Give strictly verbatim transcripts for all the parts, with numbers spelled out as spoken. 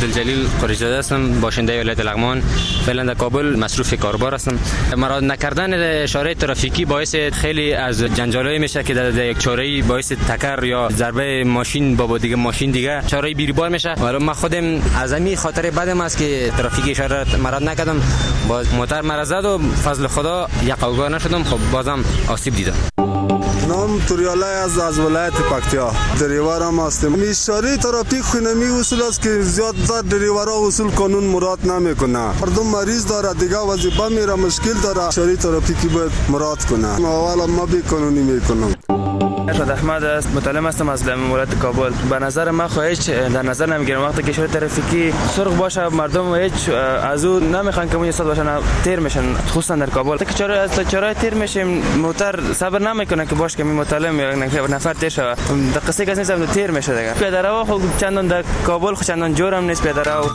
عبدالجلیل قریزاده هستم، باشنده ولایت لغمان. فعلا در کابل مصروف کاربار هستم. مراعات نکردن اشاره ترافیکی باعث خیلی از جنجالایی میشه که در یک چاره‌ای باعث تکر یا ضربه ماشین با دیگه ماشین دیگه چاره‌ای بیریبار میشه. ولی من خودم از همین خاطر بدم است که ترافیک اشاره مراعات نکردم، باز موتور مرا زد و فضل خدا یقه‌گاه نشدم. خب بازم آسیب دیدم. نام توریاله از از ولایت پکتیا، دریورم هستم. اشاره ترافیک خونمی اصول است که زیاد زیاد دریورا اصول قانون مراد نمیکنه. مردم مریض داره دیگه وظیفه میره مشکل داره، اشاره ترافیکی باید مراد کنه. اول ما بی قانونی میکنم. ارشد احمد است، متعلم هستم از ولایت کابل. به نظر من خواهش در نظر نمیگیرم وقتی که اشاره ترافیکی سرخ باشه مردم هیچ از اون نمیخوان که اون استاد باشن، تیر میشن، خصوصا در کابل. تا که چرا از چرا تیر میشیم موتور صبر نمیکنه که باش که می متعلم یا نفر تیر شوه. در قصه کس نیستم تیر میشه دیگه. پیاده‌رو خود چندان در کابل خود چندان جورم نیست پیاده‌رو.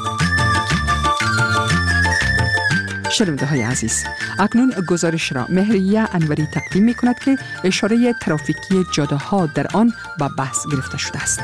شنونده های عزیز، اکنون گزارش را مهریه انوری تقدیم می کند که اشاره ترافیکی جاده ها در آن به بحث گرفته شده است.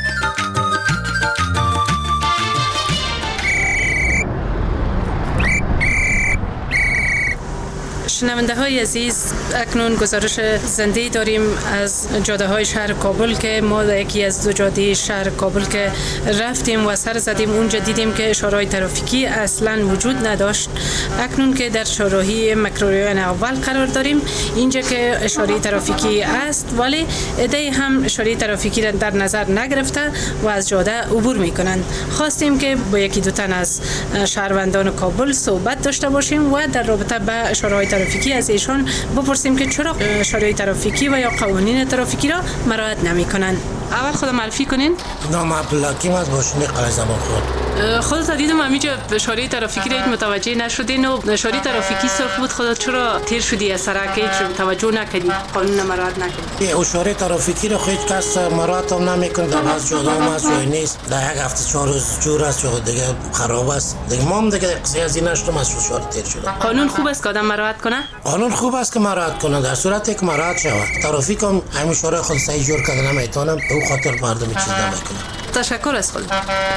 شنونده های عزیز، اکنون گزارش زنده داریم از جاده های شهر کابل که ما در یکی از دو جاده شهر کابل که رفتیم و سر زدیم اونجا دیدیم که اشاره ترافیکی اصلا وجود نداشت. اکنون که در چهارراهی مکروریان اول قرار داریم، اینجا که اشاره ترافیکی است ولی عده هم اشاره ترافیکی را در نظر نگرفته و از جاده عبور میکنند. خواستیم که با یکی دو تن از شهروندان کابل صحبت داشته باشیم و در رابطه با اشاره ترافیکی از ایشان بپرسیم که چرا اشاره ترافیکی و یا قوانین ترافیکی را مراعات نمی‌کنند. اول خود معرفی کنین. نام عبدالحکیم از باشنده قلعه زمان خود. خودت دیدم همینجا اشاره ترافیکی را متوجه نشدین و اشاره ترافیکی سرخ بود، خودت چرا تیر شدی از سرک هیچ توجه نکردی، قانون مراعات نکردی؟ اشاره ترافیکی را هیچ کس مراعات هم نمیکنه. در بعض جاده هست جای نیست، در یک هفته چهار روز جور است یا دیگه خراب است دیگه. ما هم دیگه قصه از این نشدم از اشاره تیر شدم. قانون خوب است که آدم مراعات کنه؟ قانون خوب است که مراعات کنه در صورتی که مراعات شود. ترافیک هم همین اشاره خود صحیح جور کرده نمیتونم، به خاطر مردم چیز نمیکنه. تشکر از خود.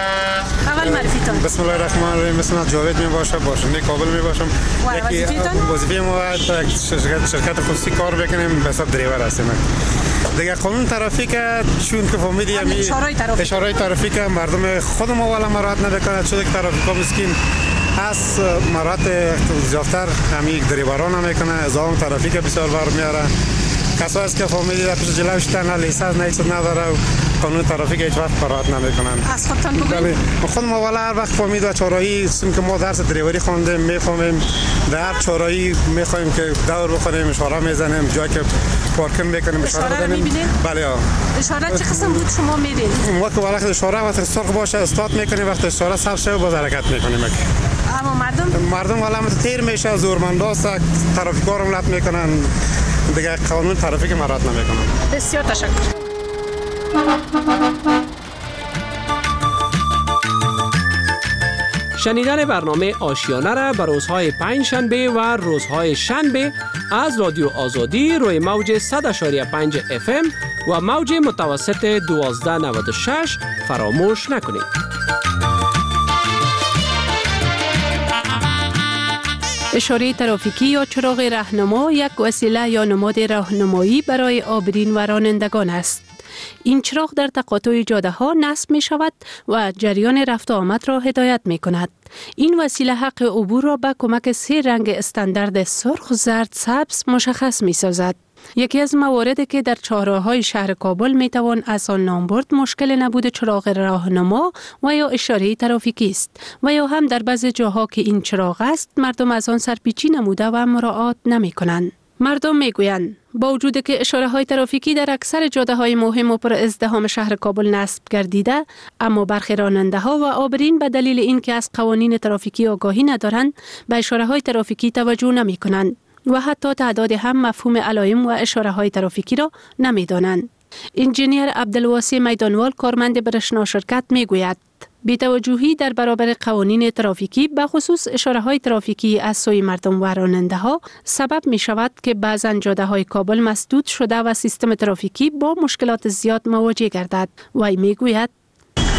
اول معرفی تان. بسم الله الرحمن الرحیم. اسمم جاوید می باشم، باشنده کابل می باشم. یکی وظیفه ما شرکت شرکت خصوصی کار بکنیم، به حساب دریور هستیم. دیگه قانون ترافیک چون که فهمیدی همین اشاره ترافیک مردم خود ما والا مراعات نمیکنه، چون که ترافیکا مسکین از مراعات زیادتر همین دریوران نمیکنه، از اون ترافیک بسیار بر میاره. کسایی است که فهمیدی در پیش جلوش تن لیسانس نیست نداره و قانون ترافیک هیچ وقت مراعات نمیکنن. از خودتان بگویید. خود ما والا هر وقت فهمید و چهارراهی سیم که ما درس دریوری خوندیم میفهمیم، در هر چهارراهی میخوایم که دور بخوریم اشاره میزنیم، جایی که پارکینگ میکنیم اشاره بزنیم. بله ها. اشاره چه قسم بود شما میدین؟ وقت والا اشاره وقت سرخ باشه استارت میکنیم، وقت اشاره سر شه باز حرکت میکنیم. اما مردم مردم والا تیر میشه، زورمنداست، ترافیکا رو لط میکنن، دیگه قانون ترافیک مراعات نمیکنن. بسیار تشکر. شنیدن برنامه آشیانه را به روزهای پنج شنبه و روزهای شنبه از رادیو آزادی روی موج صد و پنج اف ام و موج متوسط دوازده نود و شش فراموش نکنید. اشاره ترافیکی یا چراغ راهنما یک وسیله یا نماد راهنمایی برای عابرین و رانندگان است. این چراغ در تقاطع جاده ها نصب می شود و جریان رفت و آمد را هدایت می کند. این وسیله حق عبور را به کمک سه رنگ استاندارد سرخ، زرد، سبز مشخص می سازد. یکی از مواردی که در چهارراه‌های شهر کابل می توان از آن نام برد مشکل نبود چراغ راهنما و یا اشاره ترافیکی است و یا هم در بعضی جاها که این چراغ است مردم از آن سرپیچی نموده و مراعات نمی کنند. مردم می گویند با وجود که اشاره های ترافیکی در اکثر جاده های مهم و پر ازدحام شهر کابل نصب گردیده، اما برخی راننده ها و عابرین به دلیل اینکه از قوانین ترافیکی آگاهی ندارند به اشاره های ترافیکی توجه نمی کنند و حتی تعداد هم مفهوم علائم و اشاره های ترافیکی را نمی دانند. انجینیر عبدالواسی میدانوال کارمند برشنا شرکت می گوید بی‌توجهی در برابر قوانین ترافیکی به خصوص اشاره های ترافیکی از سوی مردم و راننده ها سبب می شود که بعضاً جاده های کابل مسدود شده و سیستم ترافیکی با مشکلات زیاد مواجه گردد. وی می گوید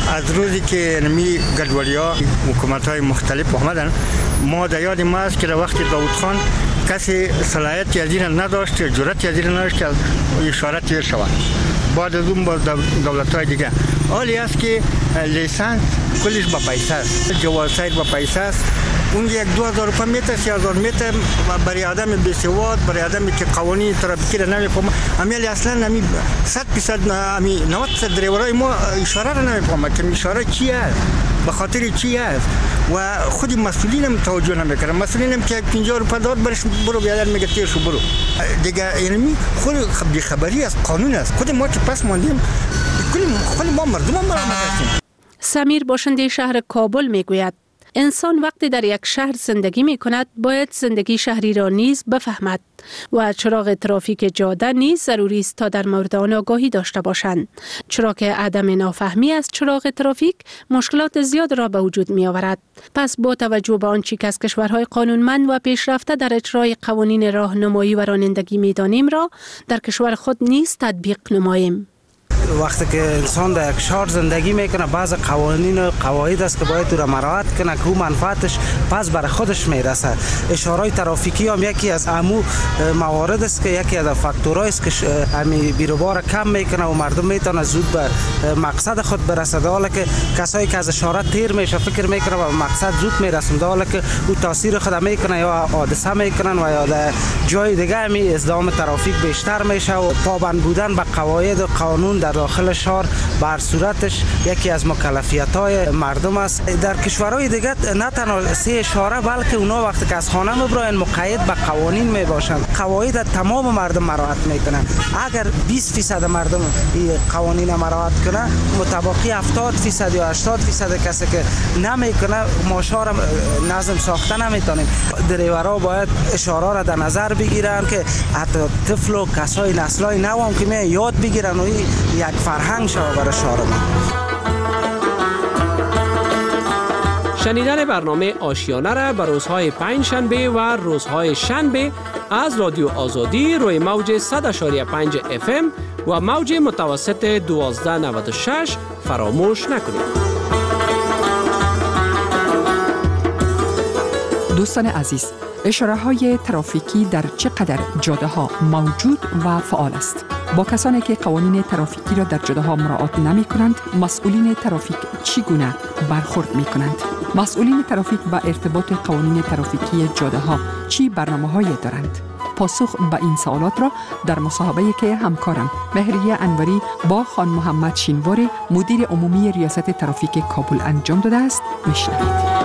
از روزی که نمی گلوالیا حکومت‌های مختلف آمدن، ما در یاد ما است که در وقت داوود خان کسی صلاحیتی از این نداشت، جرأتی از این نداشت که اشاره تیر شود. بعد از اون با دولت‌های دیگه حالی است که لیسانس کلش با پیسه است، جواز سیر با پیسه است. اون یک دو هزار روپیه میته، سه هزار میته برای آدم بی‌سواد، برای آدمی که قوانین ترافیکی را نمیفهمه. امیل اصلا نمی صد درصد امی نود درصد دریورای ما اشاره را نمیفهمه که اشاره چی است، به خاطر چی است و خود مسئولین هم توجه نمیکنن. مسئولین هم که پنجاه روپیه داد برش برو بیادر میگه تیر شو برو دیگه. یعنی خود بی‌خبری از قانون است. خود ما که پس ماندیم، کل خود ما مردم هم هستیم. سمیر باشنده شهر کابل میگوید انسان وقتی در یک شهر زندگی می کند باید زندگی شهری را نیز بفهمد و چراغ ترافیک جاده نیز ضروری است تا در مورد آن آگاهی داشته باشند، چرا که عدم نافهمی از چراغ ترافیک مشکلات زیاد را به وجود می آورد. پس با توجه به آنچه که از کشورهای قانونمند و پیشرفته در اجرای قوانین راهنمایی و رانندگی می دانیم را در کشور خود نیز تطبیق نماییم. وقتی که انسان در یک شهر زندگی میکنه، بعض قوانین و قواعد است که باید تو را مراعات کنه که او منفعتش پس برای خودش میرسه. اشارهای ترافیکی هم یکی از امو موارد است که یکی از فاکتورهای است که امی بیروبار کم میکنه و مردم میتونه زود به مقصد خود برسه. حالا که کسایی که از اشاره تیر میشه فکر میکنه و مقصد زود میرسن، حالا که او تاثیر خود میکنه یا حادثه میکنن و یا در جای دیگه امی ازدحام ترافیک بیشتر میشه و پابند بودن به قواعد و قانون در داخل شهر بر صورتش یکی از مکلفیت‌های مردم است. در کشورهای دیگه نه تنها سه اشاره بلکه اونا وقتی که از خانه میبرن مقید به قوانین میباشند، قواعد تمام مردم مراعات میکنن. اگر بیست درصد مردم این قوانین مراعات کنه، متبقی هفتاد درصد یا هشتاد درصد کسی که نمیکنه ما شهر نظم ساخته نمیتونیم. دریورها باید اشاره را در نظر بگیرن که حتی طفل و کسای نسلای نو هم که می یاد بگیرن و یک فرهنگ شود برای شهر ما. شنیدن برنامه آشیانه را به روزهای پنج شنبه و روزهای شنبه از رادیو آزادی روی موج صد و پنج اف ام و موج متوسط دوازده نود و شش فراموش نکنید. دوستان عزیز، اشاره های ترافیکی در چقدر جاده ها موجود و فعال است؟ با کسانی که قوانین ترافیکی را در جاده ها مراعات نمی کنند، مسئولین ترافیک چگونه برخورد می کنند؟ مسئولین ترافیک با ارتباط قوانین ترافیکی جاده ها چی برنامه‌هایی دارند؟ پاسخ به این سوالات را در مصاحبه‌ای که همکارم مهریه انوری با خان محمد شینواری مدیر عمومی ریاست ترافیک کابل انجام داده است میشنوید.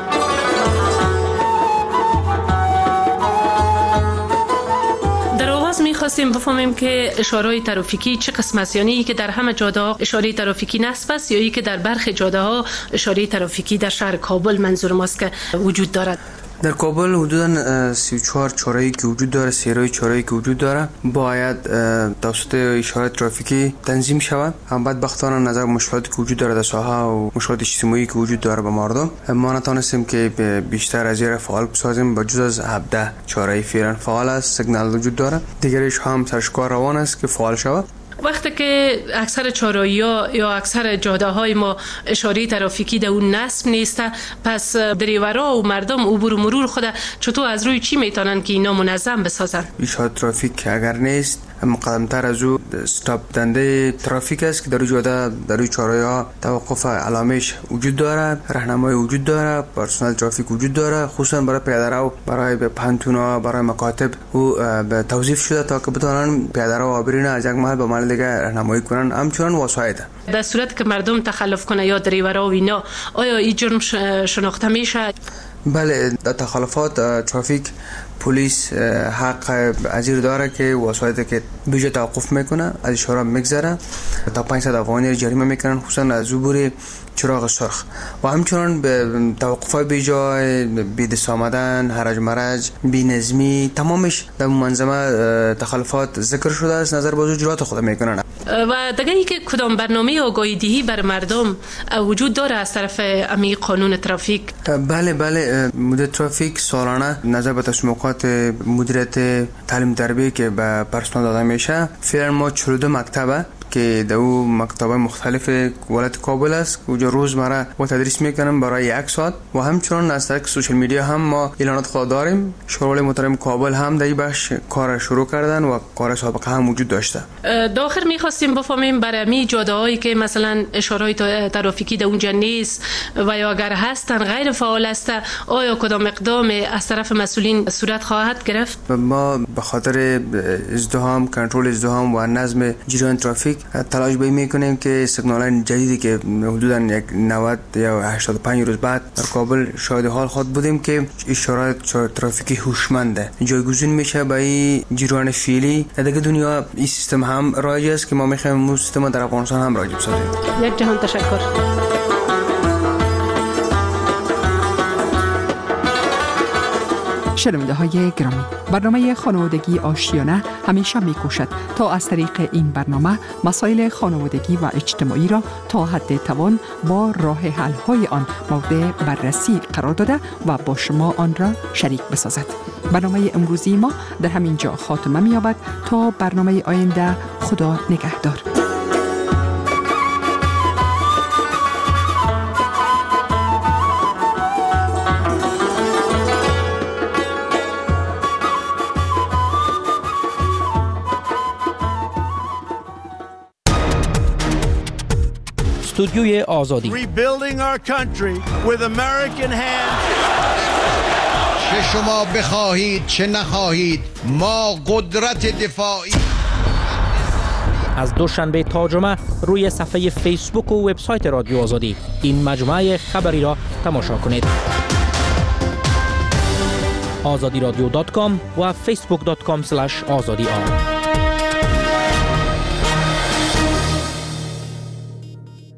می‌خواستیم بفهمیم که اشاره‌های ترافیکی چه قسم است، یعنی که در همه جاده‌ها اشاره ترافیکی نصب است یا ای که در برخی جاده‌ها اشاره ترافیکی در شهر کابل منظور ماست که وجود دارد. در کابل حدوداً سی و چهار چهارراهی که وجود داره، سیرهای چهارراهی که وجود داره باید توسط اشاره ترافیکی تنظیم شود. هم بدبختانه نظر مشکلاتی که وجود داره در ساحه و مشکلات اجتماعی که وجود داره به مردم، ما نتونستیم که بیشتر از این فعال بسازیم. با جز از هفده چهارراهی فعلا فعال است، سیگنال وجود داره، دیگرش هم سرشکار روان است که فعال شود. وقتی که اکثر چهارراهی‌ها یا اکثر جاده‌های ما اشاره ترافیکی در اون نصب نیست، پس دریورها و مردم عبور و مرور خود چطور از روی چی میتونن که اینا منظم بسازن؟ اشاره ترافیک اگر نیست، مقدمتر از او استاپ دنده ترافیک است که در جاده در روی چهارراهی‌ها توقف علامش وجود داره، راهنمایی وجود داره، پرسنل ترافیک وجود داره، خصوصا برای پیاده‌رو، برای پانتونا، برای مکاتب او به توظیف شده تا که بتوانن پیاده‌رو آبرین از یک محل به محل دیگه راهنمایی کنن. همچنان وسایط در صورت که مردم تخلف کنه یا دریورها و اینا، آیا این جرم شناخته میشه؟ بله، در تخلفات ترافیک پلیس حق اجیر داره که وسایطی که بیجا توقف میکنه از اشاره میگذره تا پانصد افغانی جریمه میکنن، خصوصا از عبور چراغ سرخ. و همچنان به توقفای بیجا، بیدست آمدن، هرج مرج، بی‌نظمی، تمامش در منظمه تخلفات ذکر شده است. نظر به اجرات خود میکنن. و دیگه ای که کدام برنامه آگاهی دهی بر مردم وجود داره از طرف امی قانون ترافیک؟ بله بله، مدیر ترافیک سالانه نظر به تسمیقات مدیریت تعلیم تربیه که به پرسنل داده میشه، فعلا ما چهل و دو مکتبه که در او مکتب مختلف ولایت کابل است، اونجا روزمره ما تدریس میکنم برای یک ساعت و همچنان از طریق سوشال میدیا هم ما اعلانات خود داریم. شورای محترم کابل هم در این بخش کار شروع کردن و کار سابقه هم وجود داشته. داخل میخواستیم بفهمیم برای می جاده‌هایی که مثلا اشاره ترافیکی در اونجا نیست و یا اگر هستن غیر فعال است، آیا کدام اقدام از طرف مسئولین صورت خواهد گرفت؟ ما به خاطر ازدحام، کنترل ازدحام و نظم جریان ترافیک تلاش به میکنیم که سیگنال جدیدی که حدوداً یک نود یا هشتاد و پنج روز بعد در کابل شاهد حال خود بودیم که اشارات ترافیکی هوشمنده جایگزین میشه به این جریان فعلی. در دنیا این سیستم هم رایج است که ما میخوایم اون سیستم در افغانستان هم رایج بسازیم. یک جهان تشکر. شنونده های گرامی، برنامه خانوادگی آشیانه همیشه می کوشد تا از طریق این برنامه مسائل خانوادگی و اجتماعی را تا حد توان با راه حل های آن مورد بررسی قرار داده و با شما آن را شریک بسازد. برنامه امروزی ما در همین جا خاتمه می یابد تا برنامه آینده. خدا نگهدار. استودیوی آزادی. Rebuilding our country with American hands. چه شما بخواهید چه نخواهید ما قدرت دفاعی. از دوشنبه تا جمعه روی صفحه فیسبوک و وبسایت رادیو آزادی این مجموعه خبری را تماشا کنید. آزادی رادیو دات کام و فیسبوک دات کام اسلش آزادی آر.